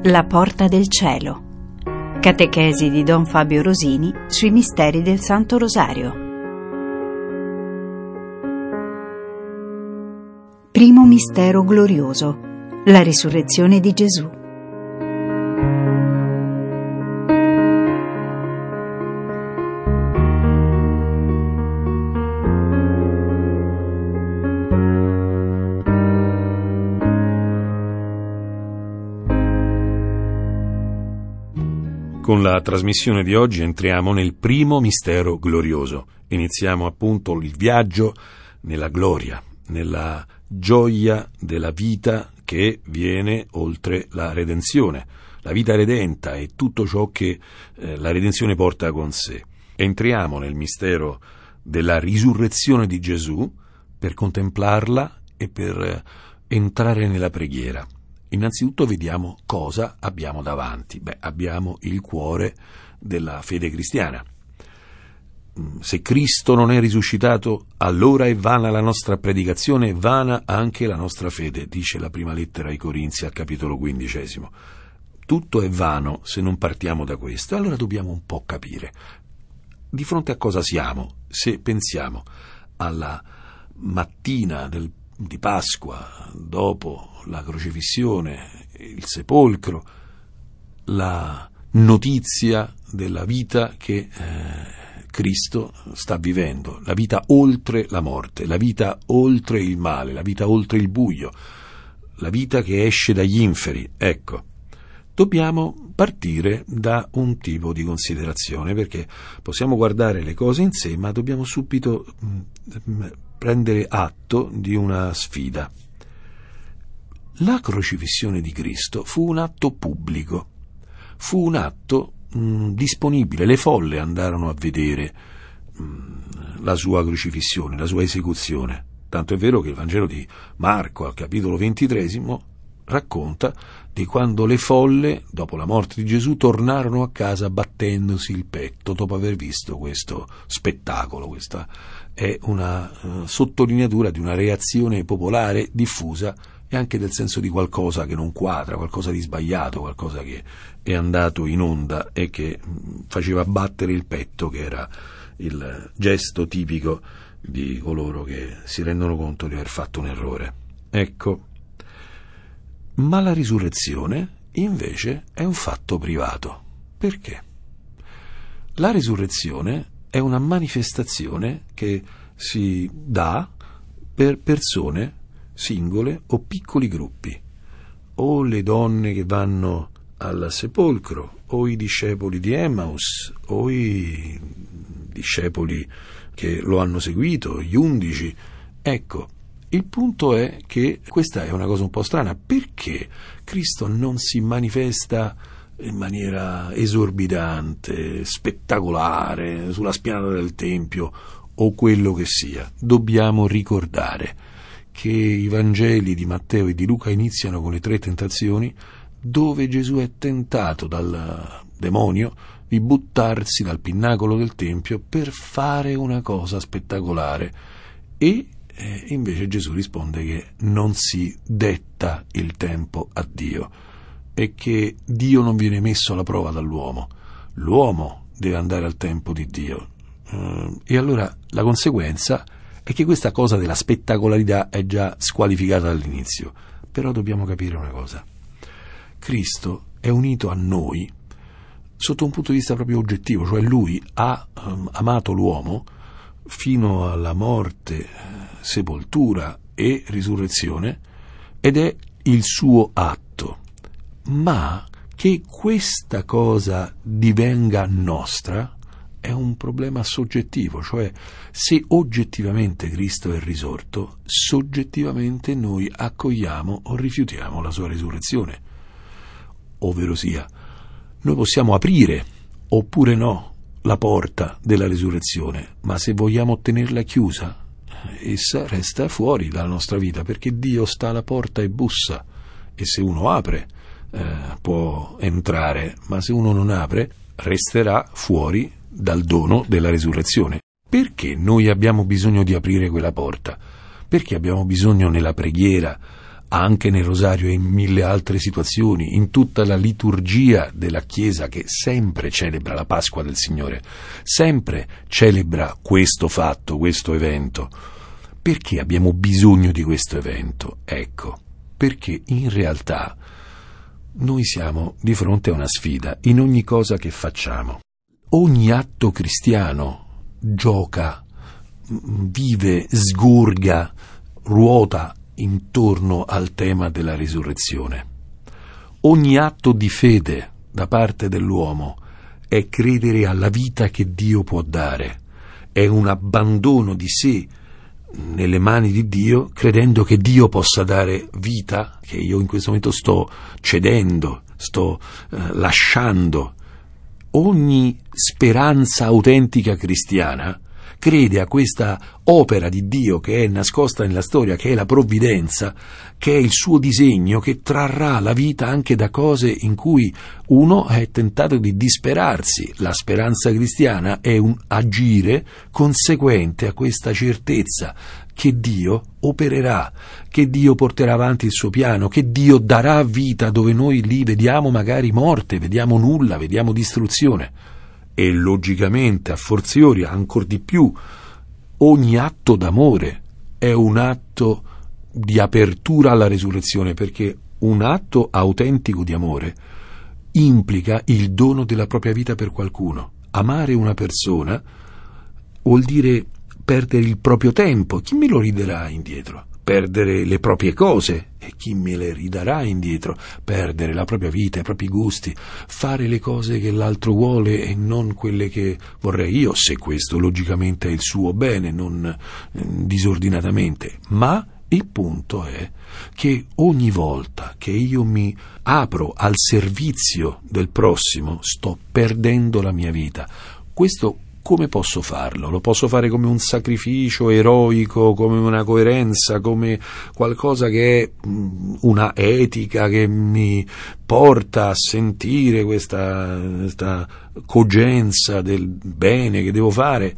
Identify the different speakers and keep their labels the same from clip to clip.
Speaker 1: La porta del cielo. Catechesi di Don Fabio Rosini sui misteri del Santo Rosario. Primo mistero glorioso: la risurrezione di Gesù.
Speaker 2: Con la trasmissione di oggi entriamo nel primo mistero glorioso. Iniziamo appunto il viaggio nella gloria, nella gioia della vita che viene oltre la redenzione, la vita redenta e tutto ciò che la redenzione porta con sé. Entriamo nel mistero della risurrezione di Gesù per contemplarla e per entrare nella preghiera. Innanzitutto vediamo cosa abbiamo davanti. Abbiamo il cuore della fede cristiana. Se Cristo non è risuscitato, allora è vana la nostra predicazione, è vana anche la nostra fede, dice la prima lettera ai Corinzi al capitolo 15. Tutto è vano se non partiamo da questo. Allora dobbiamo un po' capire di fronte a cosa siamo. Se pensiamo alla mattina di Pasqua, dopo la crocifissione, il sepolcro, la notizia della vita che Cristo sta vivendo, la vita oltre la morte, la vita oltre il male, la vita oltre il buio, la vita che esce dagli inferi. Ecco, dobbiamo partire da un tipo di considerazione, perché possiamo guardare le cose in sé, ma dobbiamo subito prendere atto di una sfida. La crocifissione di Cristo fu un atto pubblico, fu un atto disponibile, le folle andarono a vedere la sua crocifissione, la sua esecuzione, tanto è vero che il Vangelo di Marco al capitolo 23 racconta di quando le folle, dopo la morte di Gesù, tornarono a casa battendosi il petto dopo aver visto questo spettacolo. Questa è una sottolineatura di una reazione popolare diffusa e anche del senso di qualcosa che non quadra, qualcosa di sbagliato, qualcosa che è andato in onda e che faceva battere il petto, che era il gesto tipico di coloro che si rendono conto di aver fatto un errore. Ecco, ma la risurrezione invece è un fatto privato. Perché? La risurrezione è una manifestazione che si dà per persone singole o piccoli gruppi, o le donne che vanno al sepolcro, o i discepoli di Emmaus, o i discepoli che lo hanno seguito, gli 11. Ecco, il punto è che questa è una cosa un po' strana. Perché Cristo non si manifesta in maniera esorbitante, spettacolare, sulla spianata del Tempio o quello che sia? Dobbiamo ricordare che i Vangeli di Matteo e di Luca iniziano con le 3 tentazioni, dove Gesù è tentato dal demonio di buttarsi dal pinnacolo del Tempio per fare una cosa spettacolare, e invece Gesù risponde che non si detta il tempo a Dio e che Dio non viene messo alla prova dall'uomo, l'uomo deve andare al tempo di Dio. E allora la conseguenza è che questa cosa della spettacolarità è già squalificata dall'inizio. Però dobbiamo capire una cosa: Cristo è unito a noi sotto un punto di vista proprio oggettivo, cioè Lui ha amato l'uomo fino alla morte, sepoltura e risurrezione, ed è il suo atto. Ma che questa cosa divenga nostra è un problema soggettivo, cioè se oggettivamente Cristo è risorto, soggettivamente noi accogliamo o rifiutiamo la sua risurrezione. Ovvero sia, noi possiamo aprire oppure no la porta della risurrezione, ma se vogliamo tenerla chiusa, essa resta fuori dalla nostra vita, perché Dio sta alla porta e bussa, e se uno apre può entrare, ma se uno non apre resterà fuori dal dono della risurrezione. Perché noi abbiamo bisogno di aprire quella porta? Perché abbiamo bisogno nella preghiera anche nel rosario e in mille altre situazioni, in tutta la liturgia della Chiesa che sempre celebra la Pasqua del Signore, sempre celebra questo fatto, questo evento. Perché abbiamo bisogno di questo evento? Ecco, perché in realtà noi siamo di fronte a una sfida in ogni cosa che facciamo. Ogni atto cristiano gioca, vive, sgorga, ruota intorno al tema della risurrezione. Ogni atto di fede da parte dell'uomo è credere alla vita che Dio può dare, è un abbandono di sé nelle mani di Dio, credendo che Dio possa dare vita, che io in questo momento sto cedendo, sto lasciando. Ogni speranza autentica cristiana crede a questa opera di Dio che è nascosta nella storia, che è la provvidenza, che è il suo disegno, che trarrà la vita anche da cose in cui uno è tentato di disperarsi. La speranza cristiana è un agire conseguente a questa certezza che Dio opererà, che Dio porterà avanti il suo piano, che Dio darà vita dove noi lì vediamo magari morte, vediamo nulla, vediamo distruzione. E logicamente, a fortiori, ancor di più, ogni atto d'amore è un atto di apertura alla resurrezione, perché un atto autentico di amore implica il dono della propria vita per qualcuno. Amare una persona vuol dire perdere il proprio tempo. Chi me lo ridarà indietro? Perdere le proprie cose, e chi me le ridarà indietro? Perdere la propria vita, i propri gusti, fare le cose che l'altro vuole e non quelle che vorrei io, se questo logicamente è il suo bene, non disordinatamente. Ma il punto è che ogni volta che io mi apro al servizio del prossimo, sto perdendo la mia vita. Questo come posso farlo? Lo posso fare come un sacrificio eroico, come una coerenza, come qualcosa che è una etica che mi porta a sentire questa cogenza del bene che devo fare.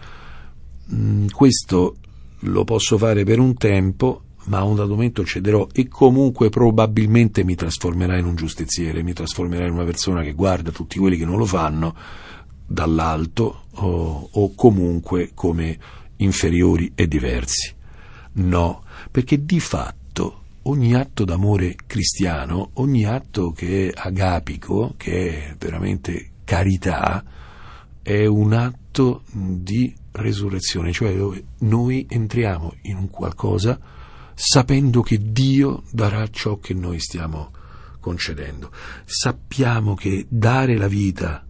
Speaker 2: Questo lo posso fare per un tempo, ma a un dato momento cederò e comunque probabilmente mi trasformerà in un giustiziere, mi trasformerà in una persona che guarda tutti quelli che non lo fanno dall'alto o comunque come inferiori e diversi. No, perché di fatto ogni atto d'amore cristiano, ogni atto che è agapico, che è veramente carità, è un atto di resurrezione, cioè dove noi entriamo in un qualcosa sapendo che Dio darà ciò che noi stiamo concedendo. Sappiamo che dare la vita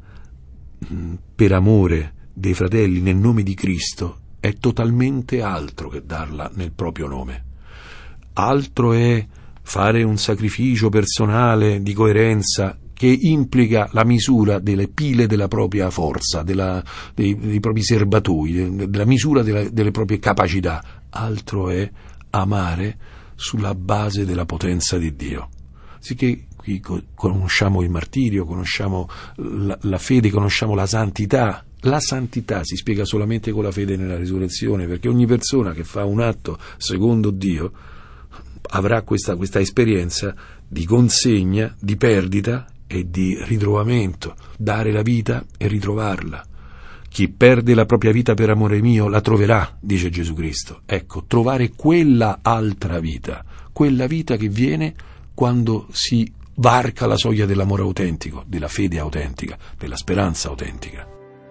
Speaker 2: per amore dei fratelli nel nome di Cristo è totalmente altro che darla nel proprio nome. Altro è fare un sacrificio personale di coerenza che implica la misura delle pile della propria forza, dei propri serbatoi, della misura delle proprie capacità. Altro è amare sulla base della potenza di Dio. Sicché qui conosciamo il martirio, conosciamo la fede, conosciamo la santità. La santità si spiega solamente con la fede nella risurrezione, perché ogni persona che fa un atto secondo Dio avrà questa esperienza di consegna, di perdita e di ritrovamento, dare la vita e ritrovarla. Chi perde la propria vita per amore mio la troverà, dice Gesù Cristo. Ecco, trovare quella altra vita, quella vita che viene quando si varca la soglia dell'amore autentico, della fede autentica, della speranza autentica.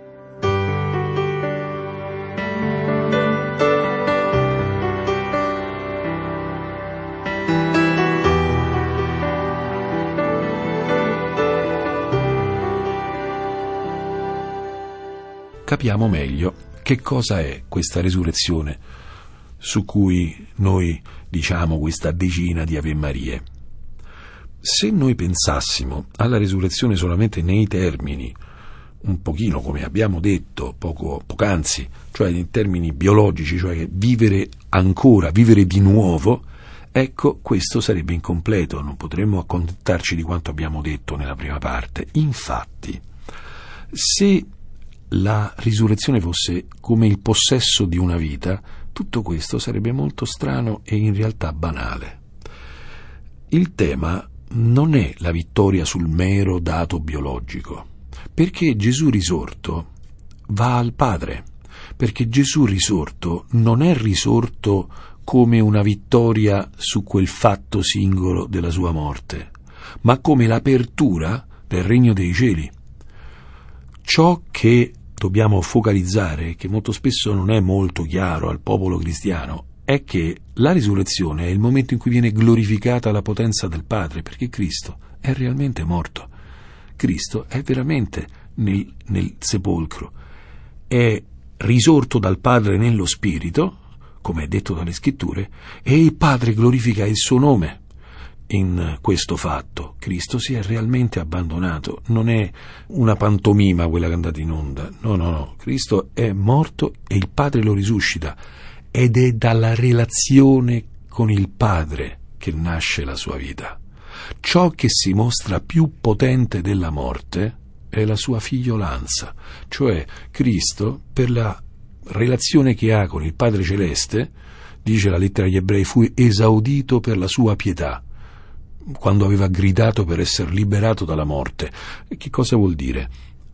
Speaker 2: Capiamo meglio che cosa è questa resurrezione su cui noi diciamo questa decina di Ave Marie. Se noi pensassimo alla resurrezione solamente nei termini, un pochino come abbiamo detto poc'anzi, cioè in termini biologici, cioè vivere ancora, vivere di nuovo, ecco, questo sarebbe incompleto, non potremmo accontentarci di quanto abbiamo detto nella prima parte. Infatti, se la risurrezione fosse come il possesso di una vita, tutto questo sarebbe molto strano e in realtà banale. il tema non è la vittoria sul mero dato biologico, perché Gesù risorto va al Padre, perché Gesù risorto non è risorto come una vittoria su quel fatto singolo della sua morte, ma come l'apertura del regno dei cieli. Ciò che dobbiamo focalizzare, che molto spesso non è molto chiaro al popolo cristiano, è che la risurrezione è il momento in cui viene glorificata la potenza del Padre, perché Cristo è realmente morto. Cristo è veramente nel sepolcro, è risorto dal Padre nello Spirito, come è detto dalle Scritture, e il Padre glorifica il suo nome in questo fatto. Cristo si è realmente abbandonato, non è una pantomima quella che è andata in onda, no, Cristo è morto e il Padre lo risuscita, ed è dalla relazione con il Padre che nasce la sua vita. Ciò che si mostra più potente della morte è la sua figliolanza, cioè Cristo, per la relazione che ha con il Padre Celeste, dice la lettera agli Ebrei, fu esaudito per la sua pietà, quando aveva gridato per essere liberato dalla morte. Che cosa vuol dire?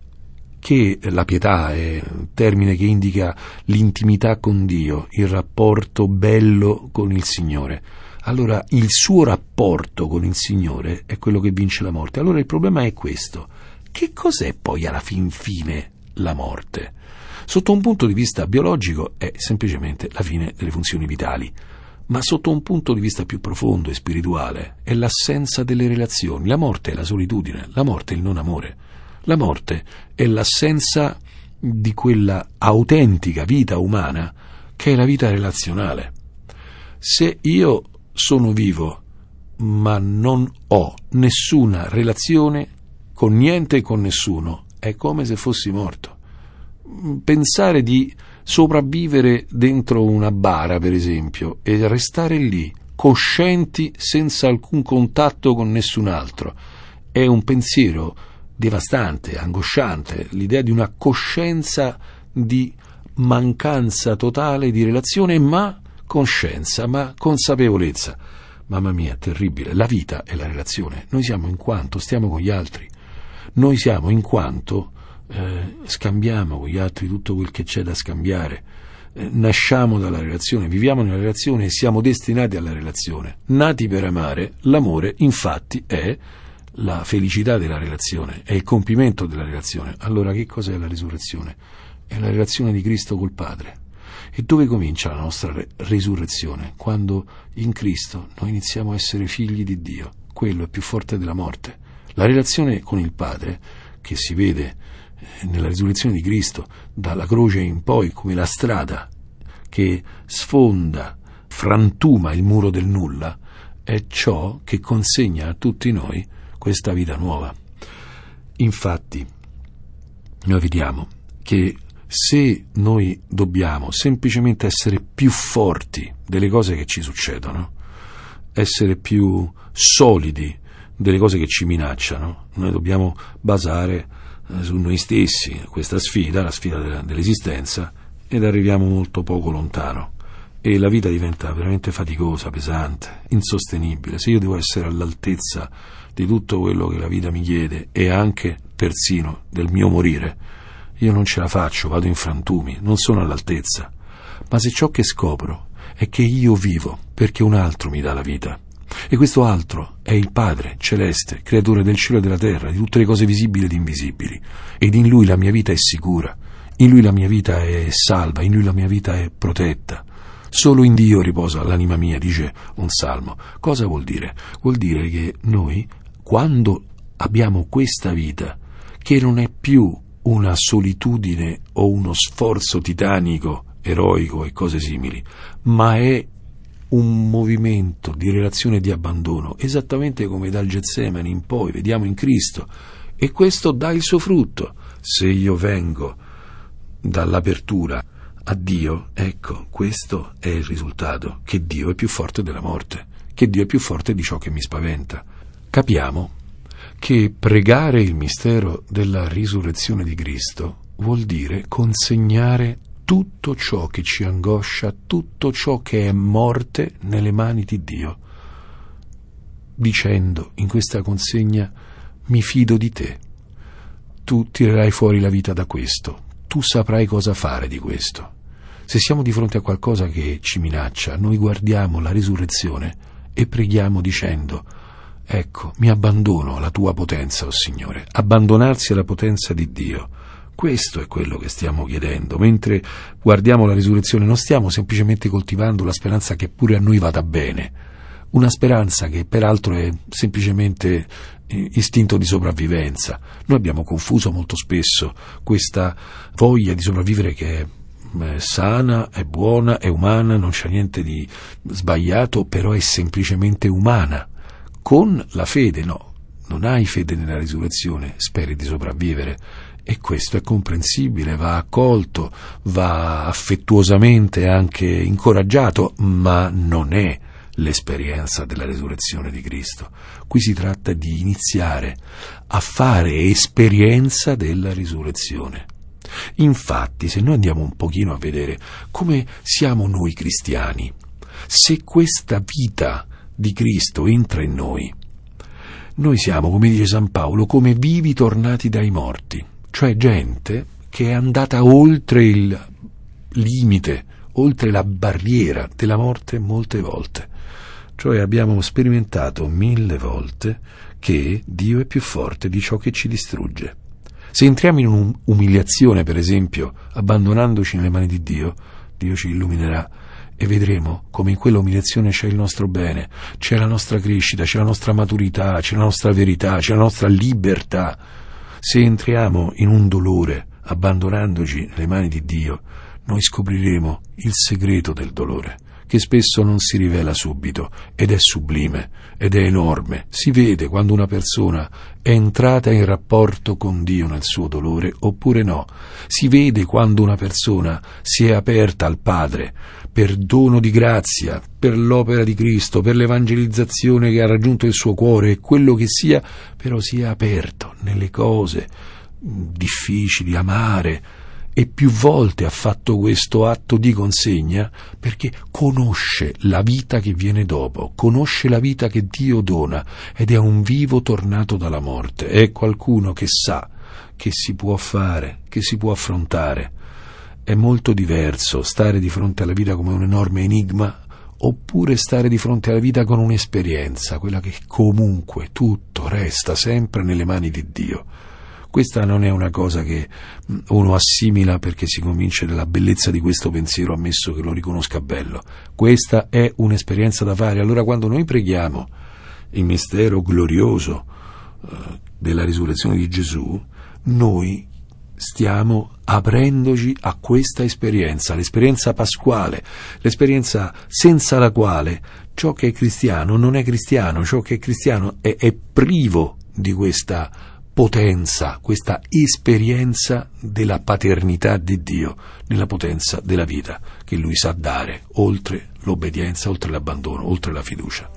Speaker 2: Che la pietà è un termine che indica l'intimità con Dio, il rapporto bello con il Signore. Allora il suo rapporto con il Signore è quello che vince la morte. Allora il problema è questo: che cos'è poi alla fin fine la morte? Sotto un punto di vista biologico è semplicemente la fine delle funzioni vitali, ma sotto un punto di vista più profondo e spirituale è l'assenza delle relazioni. La morte è la solitudine, la morte è il non amore. La morte è l'assenza di quella autentica vita umana che è la vita relazionale. Se io sono vivo ma non ho nessuna relazione con niente e con nessuno, è come se fossi morto. Pensare di sopravvivere dentro una bara, per esempio, e restare lì, coscienti, senza alcun contatto con nessun altro, è un pensiero devastante, angosciante, l'idea di una coscienza di mancanza totale di relazione, ma coscienza, ma consapevolezza. Mamma mia, terribile. La vita è la relazione. Noi siamo in quanto stiamo con gli altri. Noi siamo in quanto scambiamo con gli altri tutto quel che c'è da scambiare. Nasciamo dalla relazione, viviamo nella relazione e siamo destinati alla relazione. Nati per amare, l'amore infatti è la felicità della relazione, è il compimento della relazione. Allora che cos'è la risurrezione? È la relazione di Cristo col Padre. E dove comincia la nostra risurrezione? Quando in Cristo noi iniziamo a essere figli di Dio. Quello è più forte della morte. La relazione con il Padre, che si vede nella risurrezione di Cristo dalla croce in poi come la strada che sfonda, frantuma il muro del nulla, è ciò che consegna a tutti noi questa vita nuova. Infatti noi vediamo che se noi dobbiamo semplicemente essere più forti delle cose che ci succedono, essere più solidi delle cose che ci minacciano, noi dobbiamo basare su noi stessi questa sfida, la sfida dell'esistenza, ed arriviamo molto poco lontano e la vita diventa veramente faticosa, pesante, insostenibile. Se io devo essere all'altezza di tutto quello che la vita mi chiede e anche persino del mio morire, io non ce la faccio, vado in frantumi, non sono all'altezza. Ma se ciò che scopro è che io vivo perché un altro mi dà la vita, e questo altro è il Padre celeste, creatore del cielo e della terra, di tutte le cose visibili ed invisibili, ed in Lui la mia vita è sicura, in Lui la mia vita è salva, in Lui la mia vita è protetta. Solo in Dio riposa l'anima mia, dice un salmo. Cosa vuol dire? Vuol dire che noi, quando abbiamo questa vita, che non è più una solitudine o uno sforzo titanico, eroico e cose simili, ma è un movimento di relazione e di abbandono, esattamente come dal Getsemani in poi vediamo in Cristo, e questo dà il suo frutto. Se io vengo dall'apertura a Dio, ecco, questo è il risultato, che Dio è più forte della morte, che Dio è più forte di ciò che mi spaventa. Capiamo che pregare il mistero della risurrezione di Cristo vuol dire consegnare tutto ciò che ci angoscia, tutto ciò che è morte nelle mani di Dio. dicendo in questa consegna: mi fido di te, tu tirerai fuori la vita da questo, tu saprai cosa fare di questo. Se siamo di fronte a qualcosa che ci minaccia, noi guardiamo la risurrezione e preghiamo dicendo: ecco, mi abbandono alla tua potenza, o Signore. Abbandonarsi alla potenza di Dio, questo è quello che stiamo chiedendo. Mentre guardiamo la risurrezione non stiamo semplicemente coltivando la speranza che pure a noi vada bene, una speranza che peraltro è semplicemente istinto di sopravvivenza. Noi abbiamo confuso molto spesso questa voglia di sopravvivere, che è sana, è buona, è umana, non c'è niente di sbagliato, però è semplicemente umana, con la fede. No, non hai fede nella risurrezione, speri di sopravvivere, e questo è comprensibile, va accolto, va affettuosamente anche incoraggiato, ma non è l'esperienza della risurrezione di Cristo. Qui si tratta di iniziare a fare esperienza della risurrezione. Infatti, se noi andiamo un pochino a vedere come siamo noi cristiani, se questa vita di Cristo entra in noi siamo, come dice San Paolo, come vivi tornati dai morti, cioè gente che è andata oltre il limite, oltre la barriera della morte molte volte. Cioè abbiamo sperimentato 1000 volte che Dio è più forte di ciò che ci distrugge. Se entriamo in un'umiliazione, per esempio, abbandonandoci nelle mani di Dio, Dio ci illuminerà e vedremo come in quella umiliazione c'è il nostro bene, c'è la nostra crescita, c'è la nostra maturità, c'è la nostra verità, c'è la nostra libertà. Se entriamo in un dolore, abbandonandoci nelle mani di Dio, noi scopriremo il segreto del dolore, che spesso non si rivela subito, ed è sublime, ed è enorme. Si vede quando una persona è entrata in rapporto con Dio nel suo dolore, oppure no. Si vede quando una persona si è aperta al Padre, per dono di grazia, per l'opera di Cristo, per l'evangelizzazione che ha raggiunto il suo cuore, e quello che sia, però si è aperto nelle cose difficili, amare, e più volte ha fatto questo atto di consegna perché conosce la vita che viene dopo, conosce la vita che Dio dona, ed è un vivo tornato dalla morte. È qualcuno che sa che si può fare, che si può affrontare. È molto diverso stare di fronte alla vita come un enorme enigma, oppure stare di fronte alla vita con un'esperienza, quella che comunque tutto resta sempre nelle mani di Dio. Questa non è una cosa che uno assimila perché si convince della bellezza di questo pensiero, ammesso che lo riconosca bello. Questa è un'esperienza da fare. Allora, quando noi preghiamo il mistero glorioso della risurrezione di Gesù, noi stiamo aprendoci a questa esperienza, l'esperienza pasquale, l'esperienza senza la quale ciò che è cristiano non è cristiano, ciò che è cristiano è privo di questa potenza, questa esperienza della paternità di Dio, nella potenza della vita che Lui sa dare, oltre l'obbedienza, oltre l'abbandono, oltre la fiducia.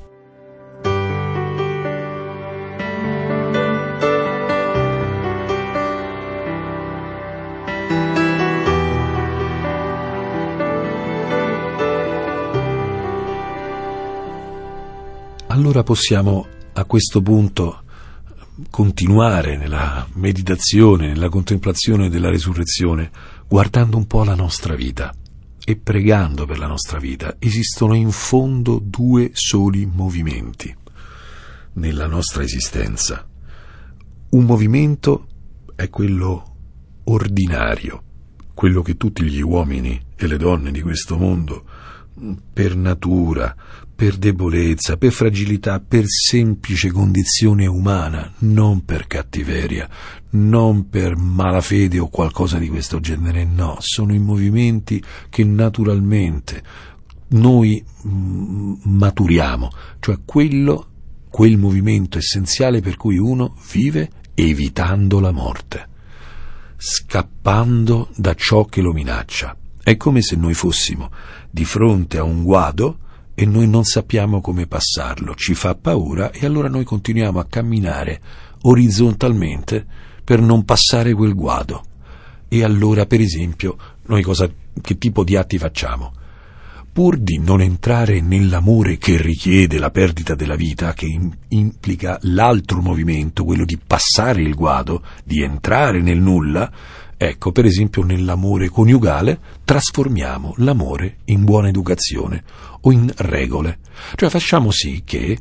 Speaker 2: Allora possiamo a questo punto continuare nella meditazione, nella contemplazione della risurrezione, guardando un po' la nostra vita e pregando per la nostra vita. Esistono in fondo 2 soli movimenti nella nostra esistenza. Un movimento è quello ordinario, quello che tutti gli uomini e le donne di questo mondo, per natura, per debolezza, per fragilità, per semplice condizione umana, non per cattiveria, non per malafede o qualcosa di questo genere, no, sono i movimenti che naturalmente noi maturiamo, cioè quel movimento essenziale per cui uno vive evitando la morte, scappando da ciò che lo minaccia. È come se noi fossimo di fronte a un guado e noi non sappiamo come passarlo, ci fa paura e allora noi continuiamo a camminare orizzontalmente per non passare quel guado. E allora, per esempio, noi che tipo di atti facciamo? pur di non entrare nell'amore che richiede la perdita della vita, che implica l'altro movimento, quello di passare il guado, di entrare nel nulla, ecco, per esempio nell'amore coniugale trasformiamo l'amore in buona educazione o in regole. Cioè facciamo sì che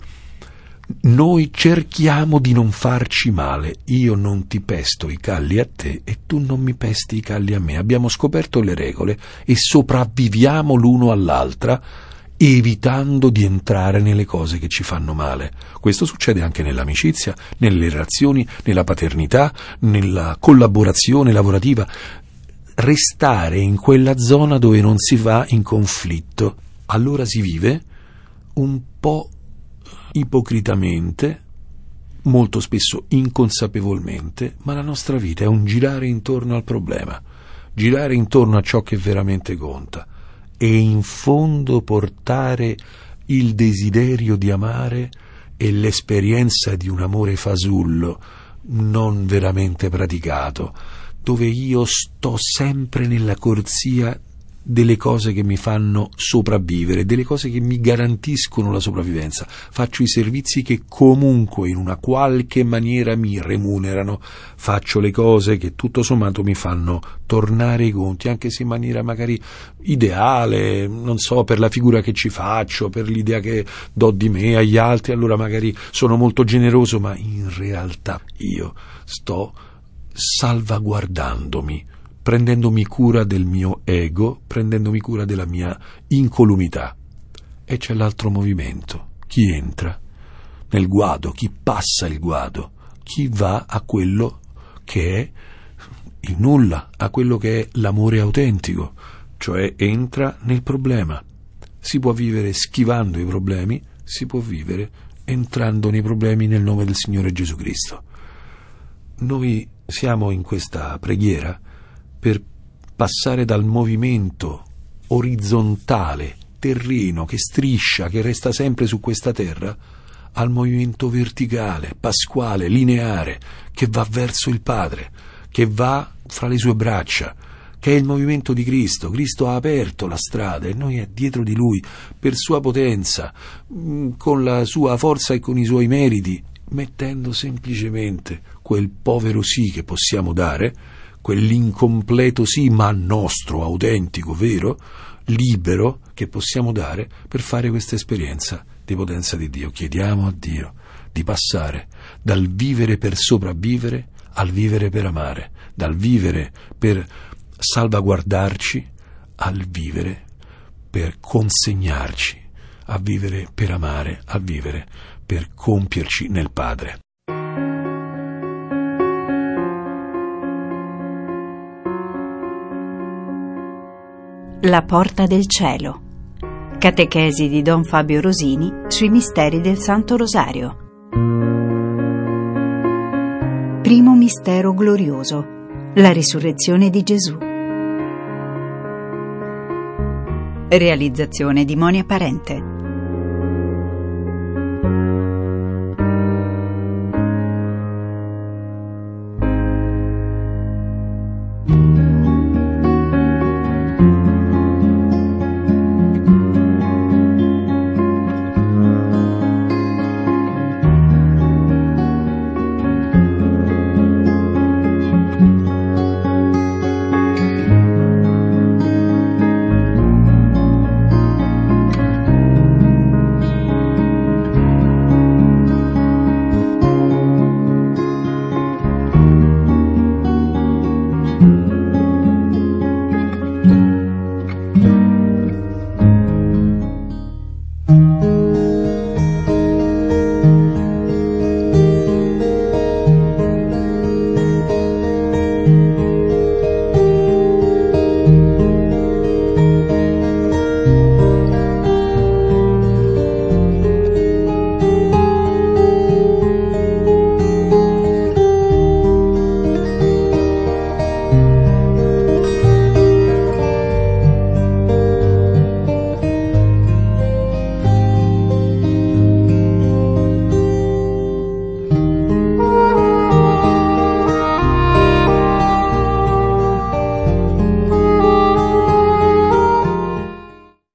Speaker 2: noi cerchiamo di non farci male. Io non ti pesto i calli a te e tu non mi pesti i calli a me. Abbiamo scoperto le regole e sopravviviamo l'uno all'altra, evitando di entrare nelle cose che ci fanno male. Questo succede anche nell'amicizia, nelle relazioni, nella paternità, nella collaborazione lavorativa. Restare in quella zona dove non si va in conflitto. Allora si vive un po' ipocritamente, molto spesso inconsapevolmente, ma la nostra vita è un girare intorno al problema, girare intorno a ciò che veramente conta e in fondo portare il desiderio di amare e l'esperienza di un amore fasullo non veramente praticato, dove io sto sempre nella corsia delle cose che mi fanno sopravvivere, delle cose che mi garantiscono la sopravvivenza. Faccio i servizi che comunque in una qualche maniera mi remunerano, faccio le cose che tutto sommato mi fanno tornare i conti, anche se in maniera magari ideale, non so, per la figura che ci faccio, per l'idea che do di me agli altri, allora magari sono molto generoso, ma in realtà io sto salvaguardandomi, prendendomi cura del mio ego, prendendomi cura della mia incolumità. E c'è l'altro movimento. Chi entra nel guado, chi passa il guado, chi va a quello che è il nulla, a quello che è l'amore autentico, cioè entra nel problema. Si può vivere schivando i problemi, si può vivere entrando nei problemi nel nome del Signore Gesù Cristo. Noi siamo in questa preghiera per passare dal movimento orizzontale, terreno, che striscia, che resta sempre su questa terra, al movimento verticale, pasquale, lineare, che va verso il Padre, che va fra le sue braccia, che è il movimento di Cristo. Cristo ha aperto la strada e noi è dietro di Lui, per sua potenza, con la sua forza e con i suoi meriti, mettendo semplicemente quel povero sì che possiamo dare, quell'incompleto sì, ma nostro, autentico, vero, libero, che possiamo dare per fare questa esperienza di potenza di Dio. Chiediamo a Dio di passare dal vivere per sopravvivere al vivere per amare, dal vivere per salvaguardarci al vivere per consegnarci, a vivere per amare, a vivere per compierci nel Padre.
Speaker 1: La porta del cielo. Catechesi di Don Fabio Rosini sui misteri del Santo Rosario. Primo mistero glorioso: la risurrezione di Gesù. Realizzazione di Monia Parente.